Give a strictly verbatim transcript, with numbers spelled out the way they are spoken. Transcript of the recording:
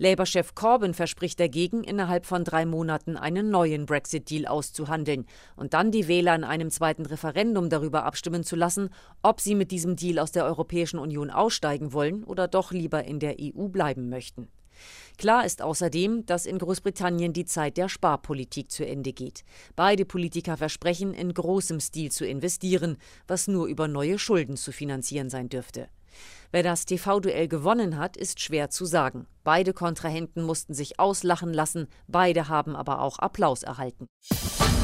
Labour-Chef Corbyn verspricht dagegen, innerhalb von drei Monaten einen neuen Brexit-Deal auszuhandeln und dann die Wähler in einem zweiten Referendum darüber abstimmen zu lassen, ob sie mit diesem Deal aus der Europäischen Union aussteigen wollen oder doch lieber in der E U bleiben möchten. Klar ist außerdem, dass in Großbritannien die Zeit der Sparpolitik zu Ende geht. Beide Politiker versprechen, in großem Stil zu investieren, was nur über neue Schulden zu finanzieren sein dürfte. Wer das T V-Duell gewonnen hat, ist schwer zu sagen. Beide Kontrahenten mussten sich auslachen lassen, beide haben aber auch Applaus erhalten.